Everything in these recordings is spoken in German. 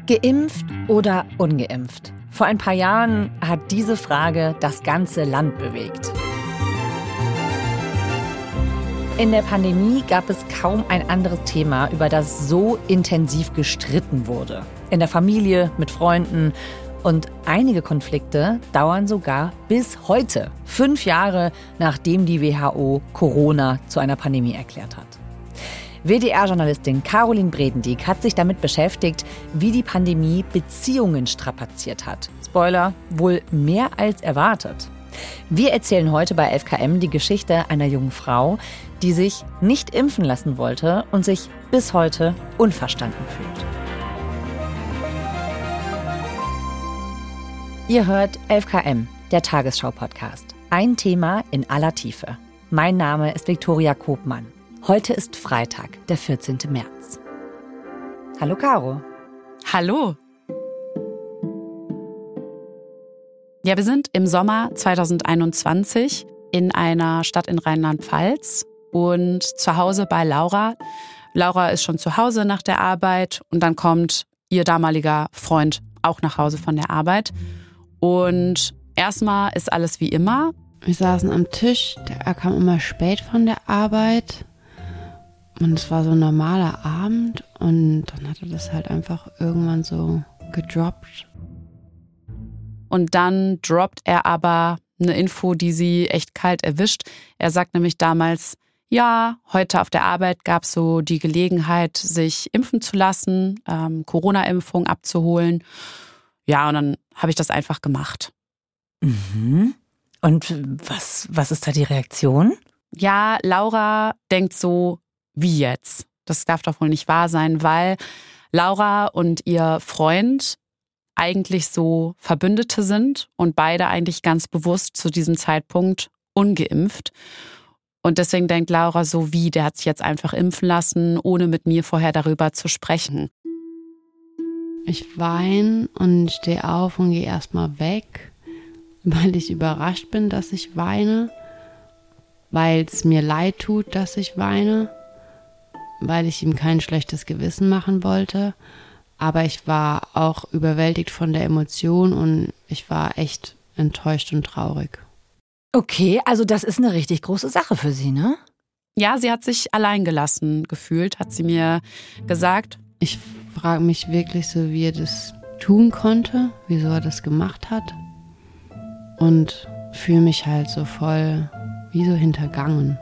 Geimpft oder ungeimpft? Vor ein paar Jahren hat diese Frage das ganze Land bewegt. In der Pandemie gab es kaum ein anderes Thema, über das so intensiv gestritten wurde. In der Familie, mit Freunden. Und einige Konflikte dauern sogar bis heute, 5 Jahre nachdem die WHO Corona zu einer Pandemie erklärt hat. WDR-Journalistin Caroline Bredendiek hat sich damit beschäftigt, wie die Pandemie Beziehungen strapaziert hat. Spoiler, wohl mehr als erwartet. Wir erzählen heute bei 11KM die Geschichte einer jungen Frau, die sich nicht impfen lassen wollte und sich bis heute unverstanden fühlt. Ihr hört 11KM, der Tagesschau-Podcast. Ein Thema in aller Tiefe. Mein Name ist Viktoria Kopmann. Heute ist Freitag, der 14. März. Hallo Caro. Hallo. Ja, wir sind im Sommer 2021 in einer Stadt in Rheinland-Pfalz und zu Hause bei Laura. Laura ist schon zu Hause nach der Arbeit und dann kommt ihr damaliger Freund auch nach Hause von der Arbeit. Und erstmal ist alles wie immer. Wir saßen am Tisch, er kam immer spät von der Arbeit. Und es war so ein normaler Abend und dann hat er das halt einfach irgendwann so gedroppt. Und dann droppt er aber eine Info, die sie echt kalt erwischt. Er sagt nämlich damals, ja, heute auf der Arbeit gab es so die Gelegenheit, sich impfen zu lassen, Corona-Impfung abzuholen. Ja, und dann habe ich das einfach gemacht. Mhm. Und was ist da die Reaktion? Ja, Laura denkt so, wie jetzt? Das darf doch wohl nicht wahr sein, weil Laura und ihr Freund eigentlich so Verbündete sind und beide eigentlich ganz bewusst zu diesem Zeitpunkt ungeimpft. Und deswegen denkt Laura so, wie, der hat sich jetzt einfach impfen lassen, ohne mit mir vorher darüber zu sprechen. Ich weine und stehe auf und gehe erstmal weg, weil ich überrascht bin, dass ich weine, weil es mir leid tut, dass ich weine, weil ich ihm kein schlechtes Gewissen machen wollte. Aber ich war auch überwältigt von der Emotion und ich war echt enttäuscht und traurig. Okay, also das ist eine richtig große Sache für sie, ne? Ja, sie hat sich alleingelassen gefühlt, hat sie mir gesagt. Ich frage mich wirklich so, wie er das tun konnte, wieso er das gemacht hat. Und fühle mich halt so voll wie so hintergangen.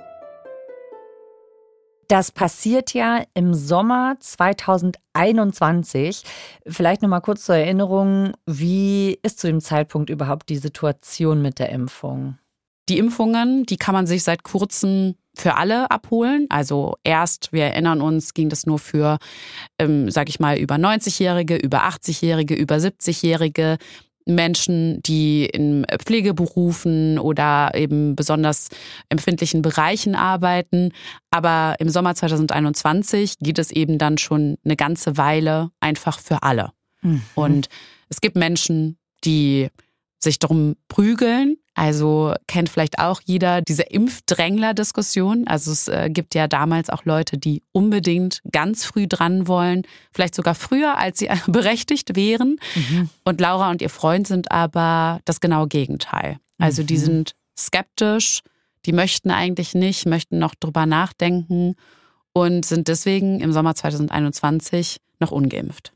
Das passiert ja im Sommer 2021. Vielleicht noch mal kurz zur Erinnerung, wie ist zu dem Zeitpunkt überhaupt die Situation mit der Impfung? Die Impfungen, die kann man sich seit kurzem für alle abholen. Also erst, wir erinnern uns, ging das nur für, sag ich mal, über 90-Jährige, über 80-Jährige, über 70-Jährige. Menschen, die in Pflegeberufen oder eben besonders empfindlichen Bereichen arbeiten. Aber im Sommer 2021 geht es eben dann schon eine ganze Weile einfach für alle. Mhm. Und es gibt Menschen, die sich darum prügeln. Also kennt vielleicht auch jeder diese Impfdrängler-Diskussion. Also es gibt ja damals auch Leute, die unbedingt ganz früh dran wollen, vielleicht sogar früher, als sie berechtigt wären. Mhm. Und Laura und ihr Freund sind aber das genaue Gegenteil. Also die sind skeptisch, die möchten eigentlich nicht, möchten noch drüber nachdenken und sind deswegen im Sommer 2021 noch ungeimpft.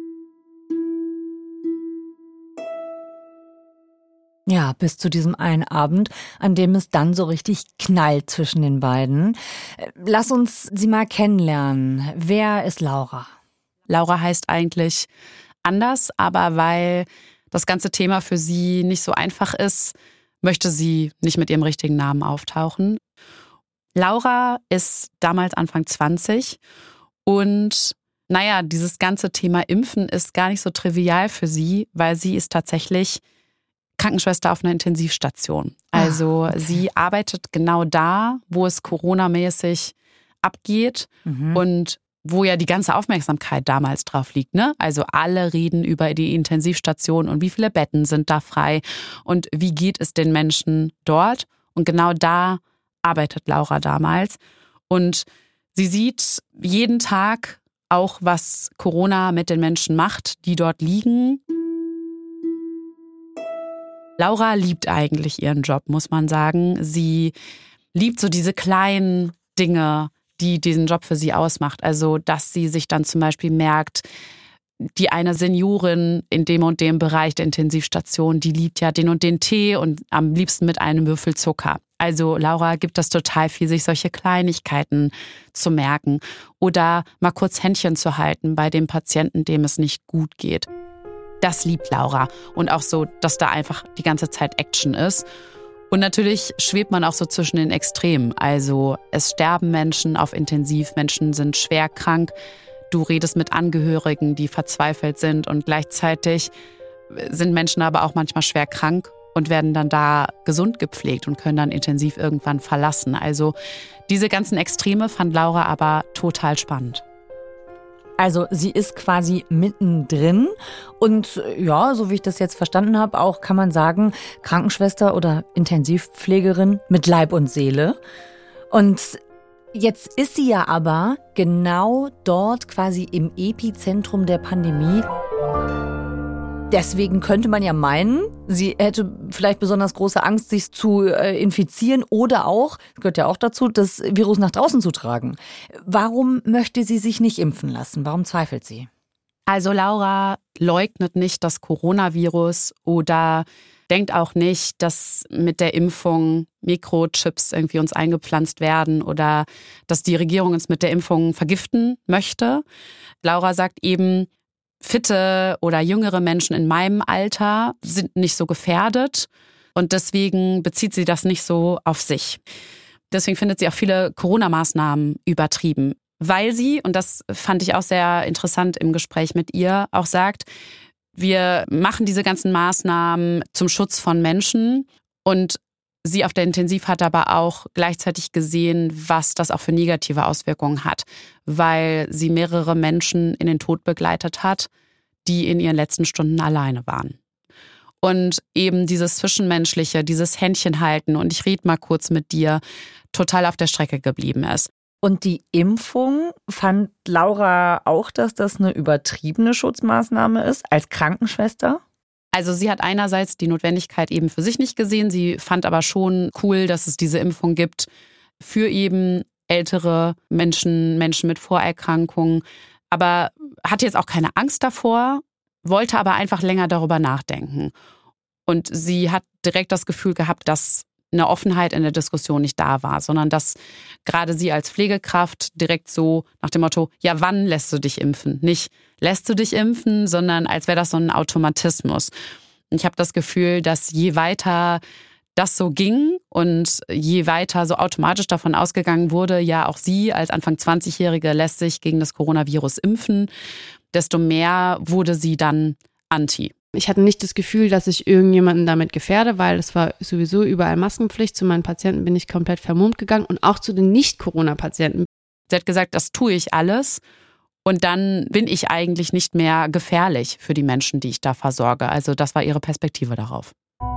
Ja, bis zu diesem einen Abend, an dem es dann so richtig knallt zwischen den beiden. Lass uns sie mal kennenlernen. Wer ist Laura? Laura heißt eigentlich anders, aber weil das ganze Thema für sie nicht so einfach ist, möchte sie nicht mit ihrem richtigen Namen auftauchen. Laura ist damals Anfang 20 und dieses ganze Thema Impfen ist gar nicht so trivial für sie, weil sie ist tatsächlich Krankenschwester auf einer Intensivstation. Also okay. Sie arbeitet genau da, wo es Corona-mäßig abgeht und wo ja die ganze Aufmerksamkeit damals drauf liegt, ne? Also alle reden über die Intensivstation und wie viele Betten sind da frei und wie geht es den Menschen dort. Und genau da arbeitet Laura damals. Und sie sieht jeden Tag auch was Corona mit den Menschen macht, die dort liegen. Laura liebt eigentlich ihren Job, muss man sagen. Sie liebt so diese kleinen Dinge, die diesen Job für sie ausmacht. Also, dass sie sich dann zum Beispiel merkt, die eine Seniorin in dem und dem Bereich der Intensivstation, die liebt ja den und den Tee und am liebsten mit einem Würfel Zucker. Also Laura gibt das total viel, sich solche Kleinigkeiten zu merken oder mal kurz Händchen zu halten bei dem Patienten, dem es nicht gut geht. Das liebt Laura und auch so, dass da einfach die ganze Zeit Action ist. Und natürlich schwebt man auch so zwischen den Extremen. Also es sterben Menschen auf Intensiv, Menschen sind schwer krank. Du redest mit Angehörigen, die verzweifelt sind und gleichzeitig sind Menschen aber auch manchmal schwer krank und werden dann da gesund gepflegt und können dann Intensiv irgendwann verlassen. Also diese ganzen Extreme fand Laura aber total spannend. Also sie ist quasi mittendrin und ja, so wie ich das jetzt verstanden habe, auch kann man sagen, Krankenschwester oder Intensivpflegerin mit Leib und Seele. Und jetzt ist sie ja aber genau dort quasi im Epizentrum der Pandemie. Deswegen könnte man ja meinen, sie hätte vielleicht besonders große Angst, sich zu infizieren oder auch, das gehört ja auch dazu, das Virus nach draußen zu tragen. Warum möchte sie sich nicht impfen lassen? Warum zweifelt sie? Also Laura leugnet nicht das Coronavirus oder denkt auch nicht, dass mit der Impfung Mikrochips irgendwie uns eingepflanzt werden oder dass die Regierung uns mit der Impfung vergiften möchte. Laura sagt eben, fitte oder jüngere Menschen in meinem Alter sind nicht so gefährdet und deswegen bezieht sie das nicht so auf sich. Deswegen findet sie auch viele Corona-Maßnahmen übertrieben, weil sie, und das fand ich auch sehr interessant im Gespräch mit ihr, auch sagt, wir machen diese ganzen Maßnahmen zum Schutz von Menschen und sie auf der Intensiv hat aber auch gleichzeitig gesehen, was das auch für negative Auswirkungen hat, weil sie mehrere Menschen in den Tod begleitet hat, die in ihren letzten Stunden alleine waren. Und eben dieses Zwischenmenschliche, dieses Händchenhalten und ich rede mal kurz mit dir, total auf der Strecke geblieben ist. Und die Impfung, fand Laura auch, dass das eine übertriebene Schutzmaßnahme ist als Krankenschwester? Also sie hat einerseits die Notwendigkeit eben für sich nicht gesehen, sie fand aber schon cool, dass es diese Impfung gibt für eben ältere Menschen, Menschen mit Vorerkrankungen, aber hatte jetzt auch keine Angst davor, wollte aber einfach länger darüber nachdenken. Und sie hat direkt das Gefühl gehabt, dass eine Offenheit in der Diskussion nicht da war, sondern dass gerade sie als Pflegekraft direkt so nach dem Motto, ja, wann lässt du dich impfen? Nicht lässt du dich impfen, sondern als wäre das so ein Automatismus. Und ich habe das Gefühl, dass je weiter das so ging und je weiter so automatisch davon ausgegangen wurde, ja, auch sie als Anfang 20-Jährige lässt sich gegen das Coronavirus impfen, desto mehr wurde sie dann anti. Ich hatte nicht das Gefühl, dass ich irgendjemanden damit gefährde, weil es war sowieso überall Maskenpflicht. Zu meinen Patienten bin ich komplett vermummt gegangen und auch zu den Nicht-Corona-Patienten. Sie hat gesagt, das tue ich alles und dann bin ich eigentlich nicht mehr gefährlich für die Menschen, die ich da versorge. Also das war ihre Perspektive darauf.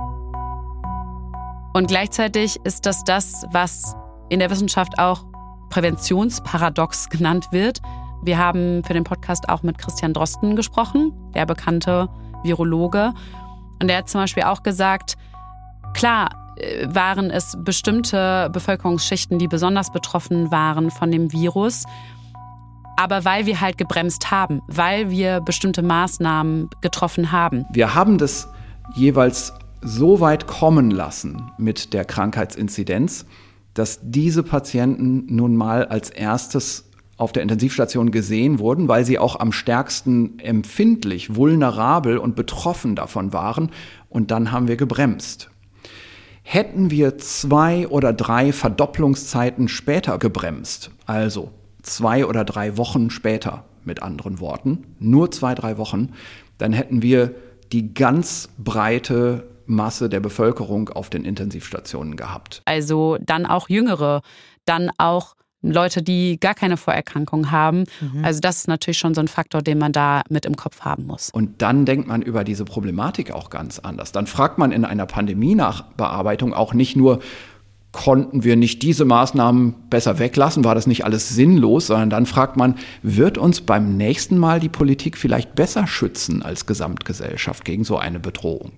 Und gleichzeitig ist das, was in der Wissenschaft auch Präventionsparadox genannt wird. Wir haben für den Podcast auch mit Christian Drosten gesprochen, der bekannte Virologe. Und der hat zum Beispiel auch gesagt, klar waren es bestimmte Bevölkerungsschichten, die besonders betroffen waren von dem Virus. Aber weil wir halt gebremst haben, weil wir bestimmte Maßnahmen getroffen haben. Wir haben das jeweils so weit kommen lassen mit der Krankheitsinzidenz, dass diese Patienten nun mal als erstes auf der Intensivstation gesehen wurden, weil sie auch am stärksten empfindlich, vulnerabel und betroffen davon waren. Und dann haben wir gebremst. Hätten wir 2 oder 3 Verdopplungszeiten später gebremst, also 2 oder 3 Wochen später, mit anderen Worten, nur 2, 3 Wochen, dann hätten wir die ganz breite Masse der Bevölkerung auf den Intensivstationen gehabt. Also dann auch Jüngere, dann auch Leute, die gar keine Vorerkrankung haben. Also das ist natürlich schon so ein Faktor, den man da mit im Kopf haben muss. Und dann denkt man über diese Problematik auch ganz anders. Dann fragt man in einer Pandemie-Nachbearbeitung auch nicht nur, konnten wir nicht diese Maßnahmen besser weglassen? War das nicht alles sinnlos? Sondern dann fragt man, wird uns beim nächsten Mal die Politik vielleicht besser schützen als Gesamtgesellschaft gegen so eine Bedrohung?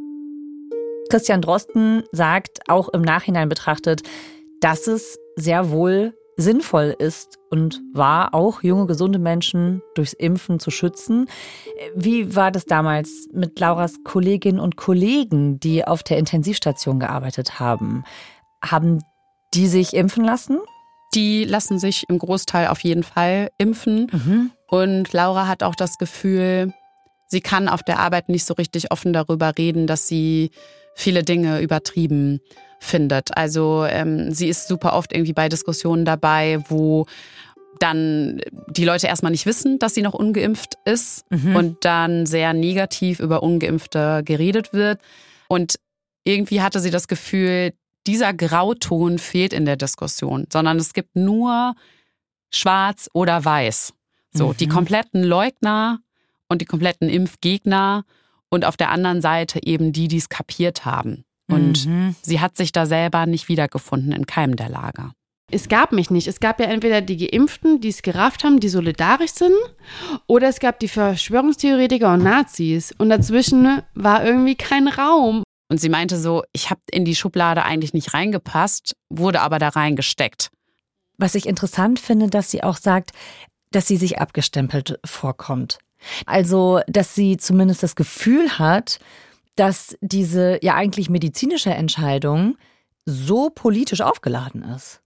Christian Drosten sagt, auch im Nachhinein betrachtet, dass es sehr wohl sinnvoll ist und war, auch junge, gesunde Menschen durchs Impfen zu schützen. Wie war das damals mit Lauras Kolleginnen und Kollegen, die auf der Intensivstation gearbeitet haben? Haben die sich impfen lassen? Die lassen sich im Großteil auf jeden Fall impfen. Mhm. Und Laura hat auch das Gefühl, sie kann auf der Arbeit nicht so richtig offen darüber reden, dass sie viele Dinge übertrieben findet. Also sie ist super oft irgendwie bei Diskussionen dabei, wo dann die Leute erstmal nicht wissen, dass sie noch ungeimpft ist und dann sehr negativ über Ungeimpfte geredet wird. Und irgendwie hatte sie das Gefühl, dieser Grauton fehlt in der Diskussion, sondern es gibt nur schwarz oder weiß. So, die kompletten Leugner und die kompletten Impfgegner und auf der anderen Seite eben die es kapiert haben. Und sie hat sich da selber nicht wiedergefunden in keinem der Lager. Es gab mich nicht. Es gab ja entweder die Geimpften, die es gerafft haben, die solidarisch sind, oder es gab die Verschwörungstheoretiker und Nazis. Und dazwischen war irgendwie kein Raum. Und sie meinte so, ich habe in die Schublade eigentlich nicht reingepasst, wurde aber da reingesteckt. Was ich interessant finde, dass sie auch sagt, dass sie sich abgestempelt vorkommt. Also, dass sie zumindest das Gefühl hat, dass diese ja eigentlich medizinische Entscheidung so politisch aufgeladen ist.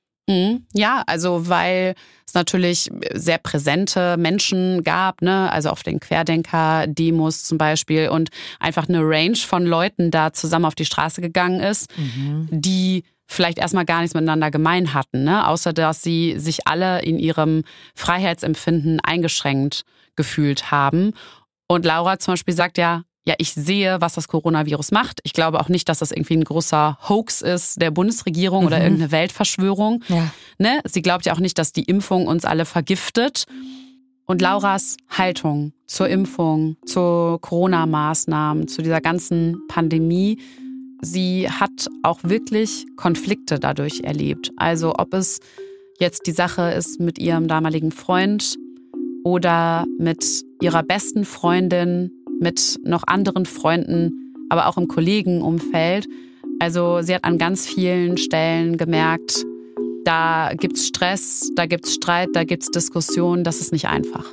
Ja, also weil es natürlich sehr präsente Menschen gab, ne, also auf den Querdenker-Demos zum Beispiel und einfach eine Range von Leuten da zusammen auf die Straße gegangen ist, die vielleicht erstmal gar nichts miteinander gemein hatten, ne, außer dass sie sich alle in ihrem Freiheitsempfinden eingeschränkt gefühlt haben. Und Laura zum Beispiel sagt ja, ich sehe, was das Coronavirus macht. Ich glaube auch nicht, dass das irgendwie ein großer Hoax ist der Bundesregierung oder irgendeine Weltverschwörung. Ja. Ne? Sie glaubt ja auch nicht, dass die Impfung uns alle vergiftet. Und Lauras Haltung zur Impfung, zu Corona-Maßnahmen, zu dieser ganzen Pandemie, sie hat auch wirklich Konflikte dadurch erlebt. Also ob es jetzt die Sache ist mit ihrem damaligen Freund oder mit ihrer besten Freundin, mit noch anderen Freunden, aber auch im Kollegenumfeld. Also sie hat an ganz vielen Stellen gemerkt, da gibt's Stress, da gibt's Streit, da gibt's Diskussionen, das ist nicht einfach.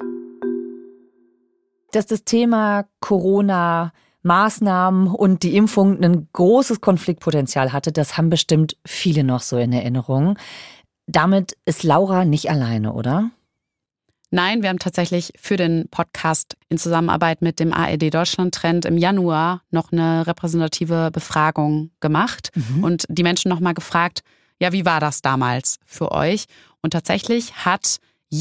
Dass das Thema Corona, Maßnahmen und die Impfung ein großes Konfliktpotenzial hatte, das haben bestimmt viele noch so in Erinnerung. Damit ist Laura nicht alleine, oder? Nein, wir haben tatsächlich für den Podcast in Zusammenarbeit mit dem ARD Deutschland Trend im Januar noch eine repräsentative Befragung gemacht und die Menschen nochmal gefragt, ja, wie war das damals für euch? Und tatsächlich hat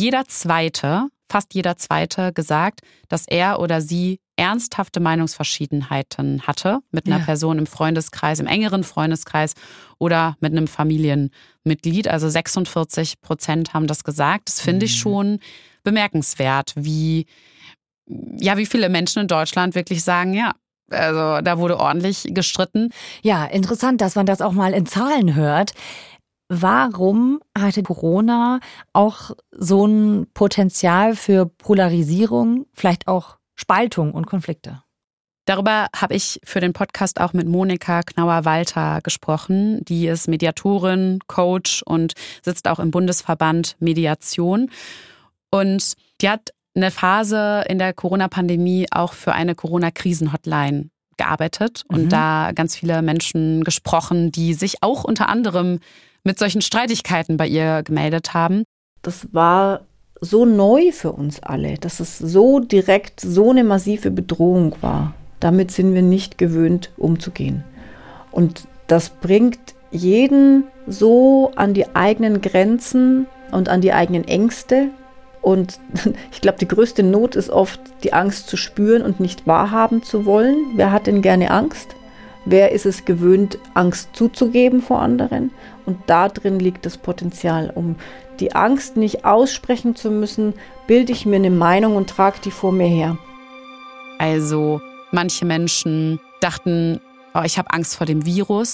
fast jeder Zweite gesagt, dass er oder sie ernsthafte Meinungsverschiedenheiten hatte mit einer Person im Freundeskreis, im engeren Freundeskreis oder mit einem Familienmitglied. Also 46% haben das gesagt. Das finde ich schon bemerkenswert, wie viele Menschen in Deutschland wirklich sagen, ja, also da wurde ordentlich gestritten. Ja, interessant, dass man das auch mal in Zahlen hört. Warum hatte Corona auch so ein Potenzial für Polarisierung, vielleicht auch Spaltung und Konflikte? Darüber habe ich für den Podcast auch mit Monika Knauer-Walter gesprochen. Die ist Mediatorin, Coach und sitzt auch im Bundesverband Mediation. Und die hat eine Phase in der Corona-Pandemie auch für eine Corona-Krisen-Hotline gearbeitet und da ganz viele Menschen gesprochen, die sich auch unter anderem mit solchen Streitigkeiten bei ihr gemeldet haben. Das war so neu für uns alle, dass es so direkt so eine massive Bedrohung war. Damit sind wir nicht gewöhnt, umzugehen. Und das bringt jeden so an die eigenen Grenzen und an die eigenen Ängste. Und ich glaube, die größte Not ist oft, die Angst zu spüren und nicht wahrhaben zu wollen. Wer hat denn gerne Angst? Wer ist es gewöhnt, Angst zuzugeben vor anderen? Und da drin liegt das Potenzial. Um die Angst nicht aussprechen zu müssen, bilde ich mir eine Meinung und trage die vor mir her. Also manche Menschen dachten, ich habe Angst vor dem Virus.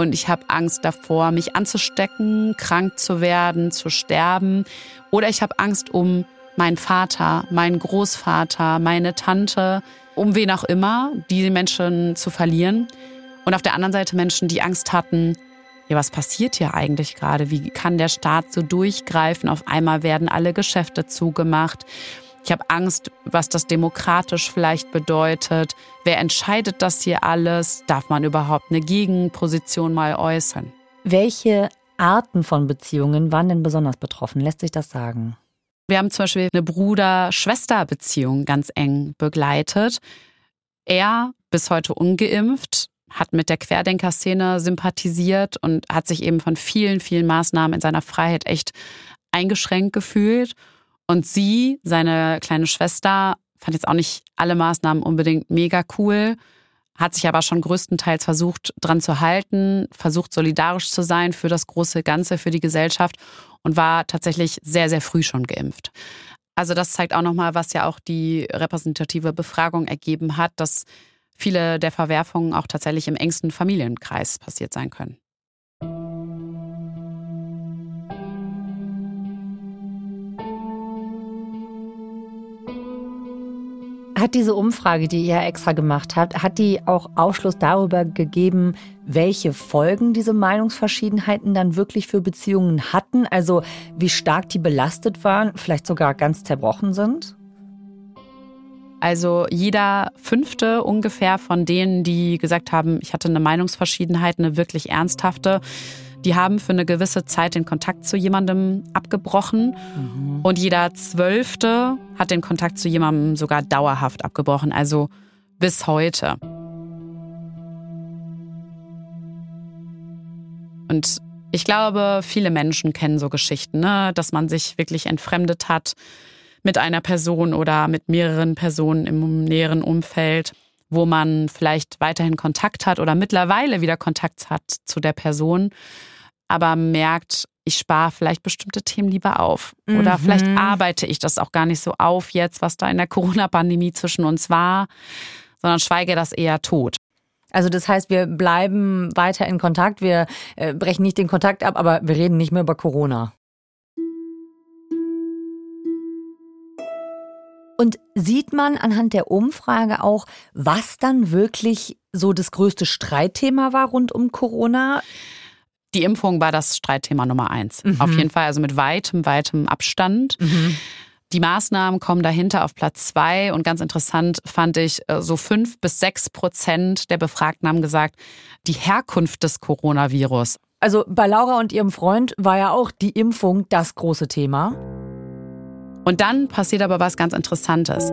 und ich habe Angst davor, mich anzustecken, krank zu werden, zu sterben. Oder ich habe Angst um meinen Vater, meinen Großvater, meine Tante, um wen auch immer, die Menschen zu verlieren. Und auf der anderen Seite Menschen, die Angst hatten, ja, was passiert hier eigentlich gerade? Wie kann der Staat so durchgreifen? Auf einmal werden alle Geschäfte zugemacht. Ich habe Angst, was das demokratisch vielleicht bedeutet. Wer entscheidet das hier alles? Darf man überhaupt eine Gegenposition mal äußern? Welche Arten von Beziehungen waren denn besonders betroffen? Lässt sich das sagen? Wir haben zum Beispiel eine Bruder-Schwester-Beziehung ganz eng begleitet. Er, bis heute ungeimpft, hat mit der Querdenker-Szene sympathisiert und hat sich eben von vielen, vielen Maßnahmen in seiner Freiheit echt eingeschränkt gefühlt. Und sie, seine kleine Schwester, fand jetzt auch nicht alle Maßnahmen unbedingt mega cool, hat sich aber schon größtenteils versucht, dran zu halten, versucht solidarisch zu sein für das große Ganze, für die Gesellschaft und war tatsächlich sehr, sehr früh schon geimpft. Also das zeigt auch nochmal, was ja auch die repräsentative Befragung ergeben hat, dass viele der Verwerfungen auch tatsächlich im engsten Familienkreis passiert sein können. Hat diese Umfrage, die ihr extra gemacht habt, hat die auch Aufschluss darüber gegeben, welche Folgen diese Meinungsverschiedenheiten dann wirklich für Beziehungen hatten? Also wie stark die belastet waren, vielleicht sogar ganz zerbrochen sind? Also jeder 5. ungefähr von denen, die gesagt haben, ich hatte eine Meinungsverschiedenheit, eine wirklich ernsthafte, die haben für eine gewisse Zeit den Kontakt zu jemandem abgebrochen. Und jeder 12. hat den Kontakt zu jemandem sogar dauerhaft abgebrochen, also bis heute. Und ich glaube, viele Menschen kennen so Geschichten, ne? Dass man sich wirklich entfremdet hat mit einer Person oder mit mehreren Personen im näheren Umfeld, wo man vielleicht weiterhin Kontakt hat oder mittlerweile wieder Kontakt hat zu der Person, aber merkt, ich spare vielleicht bestimmte Themen lieber auf. Oder vielleicht arbeite ich das auch gar nicht so auf jetzt, was da in der Corona-Pandemie zwischen uns war, sondern schweige das eher tot. Also das heißt, wir bleiben weiter in Kontakt, wir brechen nicht den Kontakt ab, aber wir reden nicht mehr über Corona. Und sieht man anhand der Umfrage auch, was dann wirklich so das größte Streitthema war rund um Corona? Die Impfung war das Streitthema Nummer 1. Auf jeden Fall, also mit weitem Abstand. Die Maßnahmen kommen dahinter auf Platz 2. Und ganz interessant fand ich, so 5-6% der Befragten haben gesagt, die Herkunft des Coronavirus. Also bei Laura und ihrem Freund war ja auch die Impfung das große Thema. Und dann passiert aber was ganz Interessantes.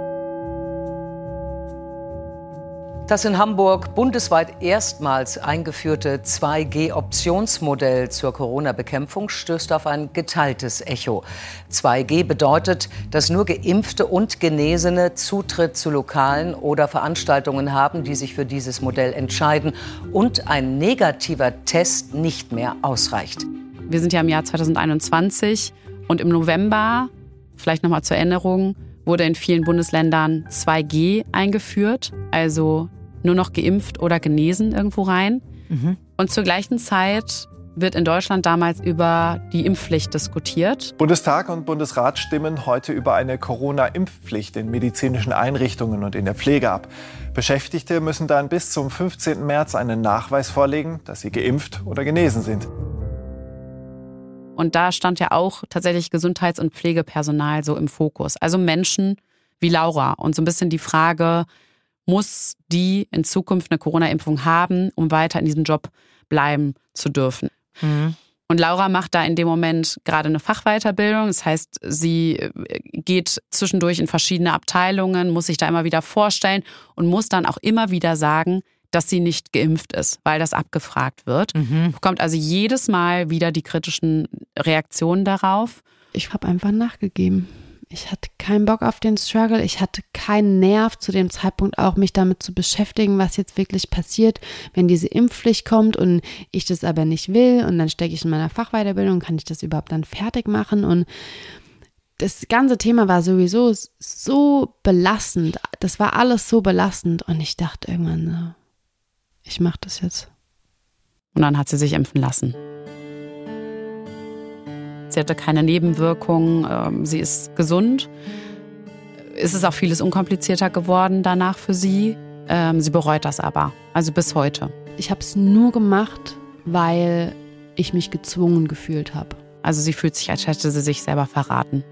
Das in Hamburg bundesweit erstmals eingeführte 2G-Optionsmodell zur Corona-Bekämpfung stößt auf ein geteiltes Echo. 2G bedeutet, dass nur Geimpfte und Genesene Zutritt zu Lokalen oder Veranstaltungen haben, die sich für dieses Modell entscheiden und ein negativer Test nicht mehr ausreicht. Wir sind ja im Jahr 2021 und im November, vielleicht nochmal zur Erinnerung, wurde in vielen Bundesländern 2G eingeführt, also nur noch geimpft oder genesen irgendwo rein. Und zur gleichen Zeit wird in Deutschland damals über die Impfpflicht diskutiert. Bundestag und Bundesrat stimmen heute über eine Corona-Impfpflicht in medizinischen Einrichtungen und in der Pflege ab. Beschäftigte müssen dann bis zum 15. März einen Nachweis vorlegen, dass sie geimpft oder genesen sind. Und da stand ja auch tatsächlich Gesundheits- und Pflegepersonal so im Fokus. Also Menschen wie Laura. Und so ein bisschen die Frage, muss die in Zukunft eine Corona-Impfung haben, um weiter in diesem Job bleiben zu dürfen? Und Laura macht da in dem Moment gerade eine Fachweiterbildung. Das heißt, sie geht zwischendurch in verschiedene Abteilungen, muss sich da immer wieder vorstellen und muss dann auch immer wieder sagen, dass sie nicht geimpft ist, weil das abgefragt wird. Bekommt also jedes Mal wieder die kritischen Reaktionen darauf. Ich habe einfach nachgegeben. Ich hatte keinen Bock auf den Struggle. Ich hatte keinen Nerv zu dem Zeitpunkt auch, mich damit zu beschäftigen, was jetzt wirklich passiert, wenn diese Impfpflicht kommt und ich das aber nicht will und dann stecke ich in meiner Fachweiterbildung, kann ich das überhaupt dann fertig machen? Und das ganze Thema war sowieso so belastend. Das war alles so belastend und ich dachte irgendwann, ich mache das jetzt. Und dann hat sie sich impfen lassen. Sie hatte keine Nebenwirkungen, sie ist gesund. Es ist auch vieles unkomplizierter geworden danach für sie. Sie bereut das aber, also bis heute. Ich habe es nur gemacht, weil ich mich gezwungen gefühlt habe. Also sie fühlt sich, als hätte sie sich selber verraten.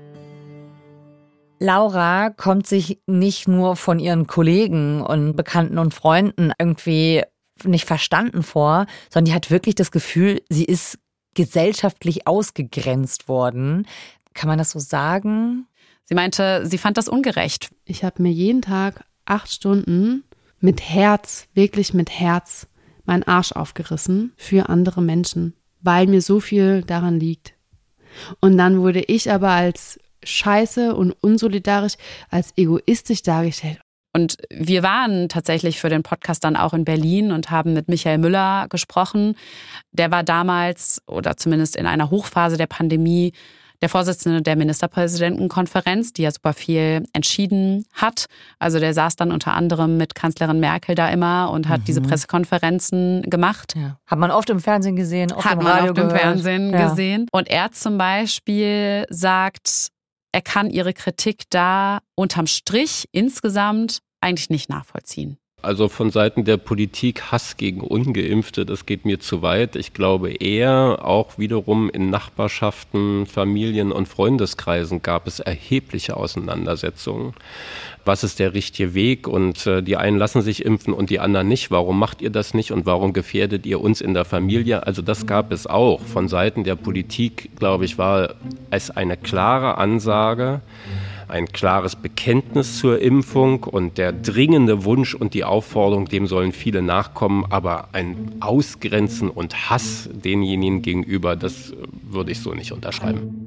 Laura kommt sich nicht nur von ihren Kollegen und Bekannten und Freunden irgendwie nicht verstanden vor, sondern die hat wirklich das Gefühl, sie ist gesellschaftlich ausgegrenzt worden. Kann man das so sagen? Sie meinte, sie fand das ungerecht. Ich habe mir jeden Tag 8 Stunden mit Herz, wirklich mit Herz, meinen Arsch aufgerissen für andere Menschen, weil mir so viel daran liegt. Und dann wurde ich aber als scheiße und unsolidarisch, als egoistisch dargestellt. Und wir waren tatsächlich für den Podcast dann auch in Berlin und haben mit Michael Müller gesprochen. Der war damals, oder zumindest in einer Hochphase der Pandemie, der Vorsitzende der Ministerpräsidentenkonferenz, die ja super viel entschieden hat. Also der saß dann unter anderem mit Kanzlerin Merkel da immer und hat diese Pressekonferenzen gemacht. Ja. Hat man oft im Fernsehen gesehen, oft im Radio Hat man oft im gehört. Fernsehen gesehen. Und er zum Beispiel sagt, er kann ihre Kritik da unterm Strich insgesamt eigentlich nicht nachvollziehen. Also von Seiten der Politik Hass gegen Ungeimpfte, das geht mir zu weit. Ich glaube eher, auch wiederum in Nachbarschaften, Familien- und Freundeskreisen gab es erhebliche Auseinandersetzungen. Was ist der richtige Weg? Und die einen lassen sich impfen und die anderen nicht. Warum macht ihr das nicht und warum gefährdet ihr uns in der Familie? Also das gab es auch. Von Seiten der Politik, glaube ich, war es eine klare Ansage, ein klares Bekenntnis zur Impfung und der dringende Wunsch und die Aufforderung, dem sollen viele nachkommen, aber ein Ausgrenzen und Hass denjenigen gegenüber, das würde ich so nicht unterschreiben.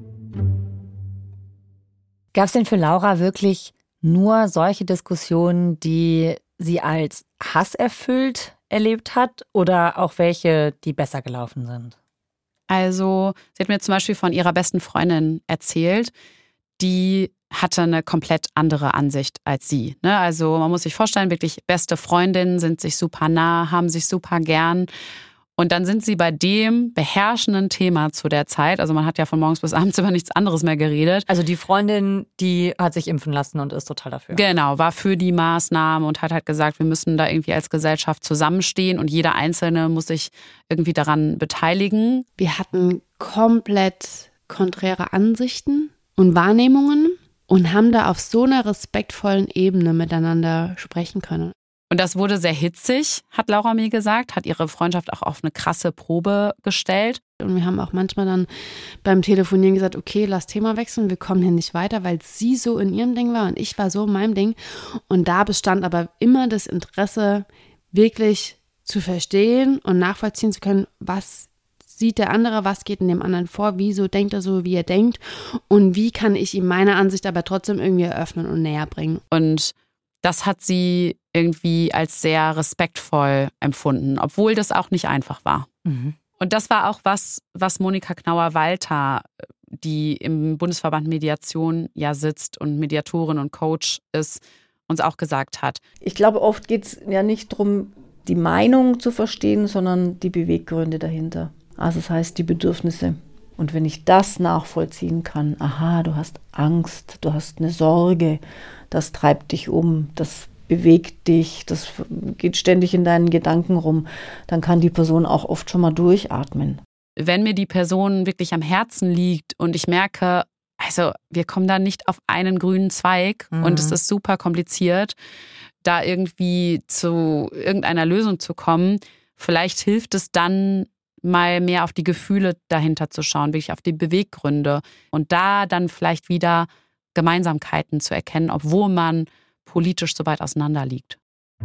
Gab es denn für Laura wirklich nur solche Diskussionen, die sie als hasserfüllt erlebt hat oder auch welche, die besser gelaufen sind? Also sie hat mir zum Beispiel von ihrer besten Freundin erzählt, die hatte eine komplett andere Ansicht als sie. Also man muss sich vorstellen, wirklich beste Freundinnen sind sich super nah, haben sich super gern. Und dann sind sie bei dem beherrschenden Thema zu der Zeit, also man hat ja von morgens bis abends über nichts anderes mehr geredet. Also die Freundin, die hat sich impfen lassen und ist total dafür. Genau, war für die Maßnahmen und hat halt gesagt, wir müssen da irgendwie als Gesellschaft zusammenstehen und jeder Einzelne muss sich irgendwie daran beteiligen. Wir hatten komplett konträre Ansichten und Wahrnehmungen und haben da auf so einer respektvollen Ebene miteinander sprechen können. Und das wurde sehr hitzig, hat Laura mir gesagt, hat ihre Freundschaft auch auf eine krasse Probe gestellt. Und wir haben auch manchmal dann beim Telefonieren gesagt, okay, lass Thema wechseln, wir kommen hier nicht weiter, weil sie so in ihrem Ding war und ich war so in meinem Ding. Und da bestand aber immer das Interesse, wirklich zu verstehen und nachvollziehen zu können, was sieht der andere, was geht in dem anderen vor, wieso denkt er so, wie er denkt und wie kann ich ihm meine Ansicht aber trotzdem irgendwie eröffnen und näher bringen. Und das hat sie irgendwie als sehr respektvoll empfunden, obwohl das auch nicht einfach war. Mhm. Und das war auch was Monika Knauer-Walter, die im Bundesverband Mediation ja sitzt und Mediatorin und Coach ist, uns auch gesagt hat. Ich glaube, oft geht es ja nicht darum, die Meinung zu verstehen, sondern die Beweggründe dahinter. Also das heißt, die Bedürfnisse. Und wenn ich das nachvollziehen kann, aha, du hast Angst, du hast eine Sorge, das treibt dich um, das bewegt dich, das geht ständig in deinen Gedanken rum, dann kann die Person auch oft schon mal durchatmen. Wenn mir die Person wirklich am Herzen liegt und ich merke, also wir kommen da nicht auf einen grünen Zweig und es ist super kompliziert, da irgendwie zu irgendeiner Lösung zu kommen, vielleicht hilft es dann, mal mehr auf die Gefühle dahinter zu schauen, wirklich auf die Beweggründe und da dann vielleicht wieder Gemeinsamkeiten zu erkennen, obwohl man politisch so weit auseinander liegt.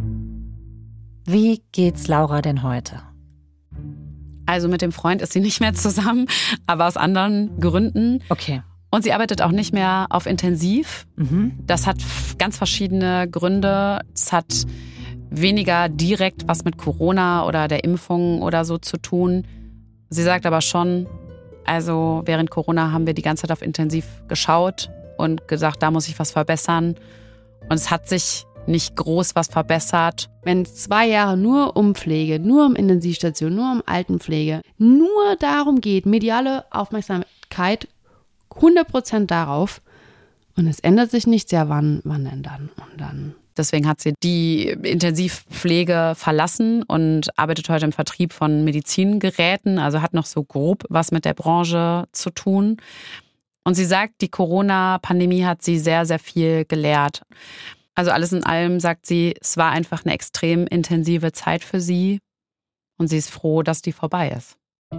Wie geht's Laura denn heute? Also mit dem Freund ist sie nicht mehr zusammen, aber aus anderen Gründen. Okay. Und sie arbeitet auch nicht mehr auf Intensiv. Das hat ganz verschiedene Gründe. Es hat weniger direkt was mit Corona oder der Impfung oder so zu tun. Sie sagt aber schon, also während Corona haben wir die ganze Zeit auf Intensiv geschaut und gesagt, da muss ich was verbessern. Und es hat sich nicht groß was verbessert. Wenn es 2 Jahre nur um Pflege, nur um Intensivstation, nur um Altenpflege, nur darum geht, mediale Aufmerksamkeit 100% darauf und es ändert sich nichts, ja wann denn dann? Und dann... Deswegen hat sie die Intensivpflege verlassen und arbeitet heute im Vertrieb von Medizingeräten, also hat noch so grob was mit der Branche zu tun. Und sie sagt, die Corona-Pandemie hat sie sehr, sehr viel gelehrt. Also alles in allem, sagt sie, es war einfach eine extrem intensive Zeit für sie und sie ist froh, dass die vorbei ist.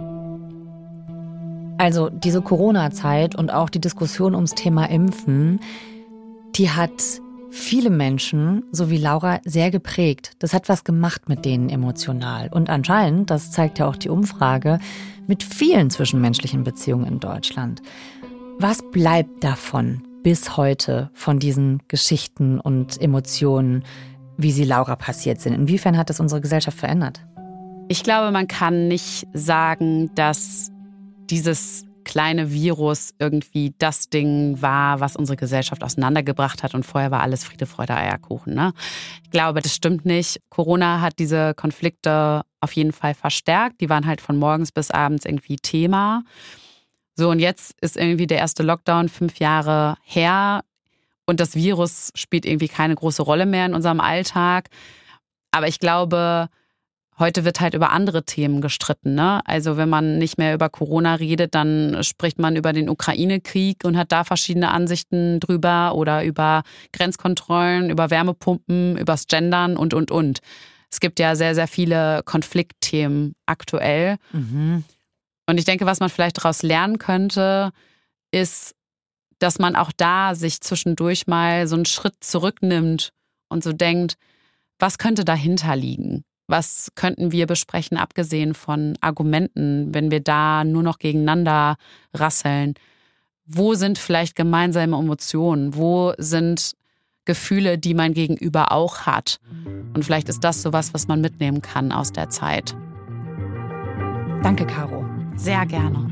Also diese Corona-Zeit und auch die Diskussion ums Thema Impfen, die hat viele Menschen, so wie Laura, sehr geprägt. Das hat was gemacht mit denen emotional. Und anscheinend, das zeigt ja auch die Umfrage, mit vielen zwischenmenschlichen Beziehungen in Deutschland. Was bleibt davon bis heute, von diesen Geschichten und Emotionen, wie sie Laura passiert sind? Inwiefern hat das unsere Gesellschaft verändert? Ich glaube, man kann nicht sagen, dass dieses kleine Virus irgendwie das Ding war, was unsere Gesellschaft auseinandergebracht hat und vorher war alles Friede, Freude, Eierkuchen. Ne? Ich glaube, das stimmt nicht. Corona hat diese Konflikte auf jeden Fall verstärkt. Die waren halt von morgens bis abends irgendwie Thema. So, und jetzt ist irgendwie der erste Lockdown 5 Jahre her und das Virus spielt irgendwie keine große Rolle mehr in unserem Alltag. Aber ich glaube, heute wird halt über andere Themen gestritten. Ne? Also wenn man nicht mehr über Corona redet, dann spricht man über den Ukraine-Krieg und hat da verschiedene Ansichten drüber oder über Grenzkontrollen, über Wärmepumpen, übers Gendern und. Es gibt ja sehr, sehr viele Konfliktthemen aktuell. Mhm. Und ich denke, was man vielleicht daraus lernen könnte, ist, dass man auch da sich zwischendurch mal so einen Schritt zurücknimmt und so denkt, was könnte dahinter liegen? Was könnten wir besprechen, abgesehen von Argumenten, wenn wir da nur noch gegeneinander rasseln? Wo sind vielleicht gemeinsame Emotionen? Wo sind Gefühle, die mein Gegenüber auch hat? Und vielleicht ist das sowas, was man mitnehmen kann aus der Zeit. Danke, Caro. Sehr gerne.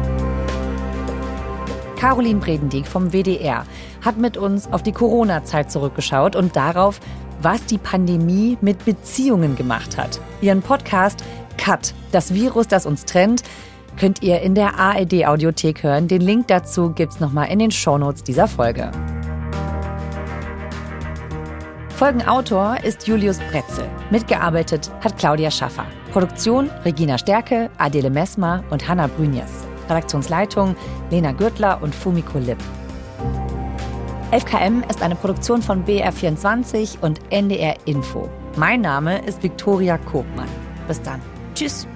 Caroline Bredendieck vom WDR hat mit uns auf die Corona-Zeit zurückgeschaut und darauf, was die Pandemie mit Beziehungen gemacht hat. Ihren Podcast Cut, das Virus, das uns trennt, könnt ihr in der ARD-Audiothek hören. Den Link dazu gibt's nochmal in den Shownotes dieser Folge. Folgenautor ist Julius Bretzel. Mitgearbeitet hat Claudia Schaffer. Produktion Regina Stärke, Adele Messmer und Hanna Brünjes. Redaktionsleitung Lena Gürtler und Fumiko Lipp. 11KM ist eine Produktion von BR24 und NDR Info. Mein Name ist Viktoria Kobmann. Bis dann. Tschüss.